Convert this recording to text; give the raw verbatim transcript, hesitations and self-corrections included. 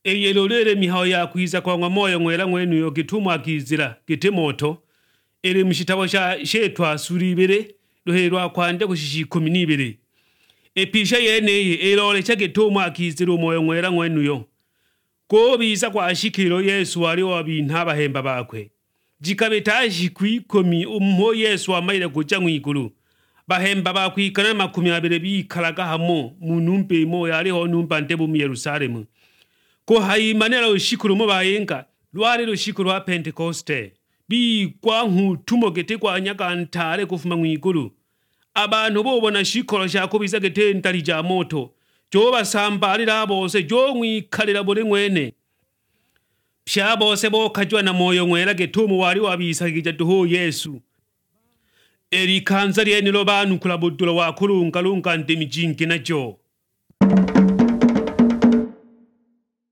eyelolele mihayo ya kwiza kwa ngwa moyo ngwela ngwenu yo gituma akizira gite moto eri mshitabo sha shetwa suribere doherwa kwande kushishi kumi n'ibiri episha yeneye elole cha gituma akizira moyo ngwela ngwenu yo ko biza kwa ashikiro Yesu wali wabintu abahemba bakwe jikabetaji kwikomi umho Yesu amaire kuja mwiguru bahemba bakwikana makumi abiri bikalaga hamo munumpe mo yaliho numpa ntebu mu Yerusalemu ko hayimanera ushikuru mo bayenga lwari rushikuru wa Pentecoste bi kwa nkutumo gete kwa nyakantare kufuma mwiguru abantu bobona shikoro shako biza gete ntari ja moto jo basambalira bose jo mwikalira buri mwene pya bose bokajwa na moyo ngwera getumu wari wabisagija duho Yesu eri kanza lyeni lo bantu kulabudula wakulunga lunga ndemijinki najo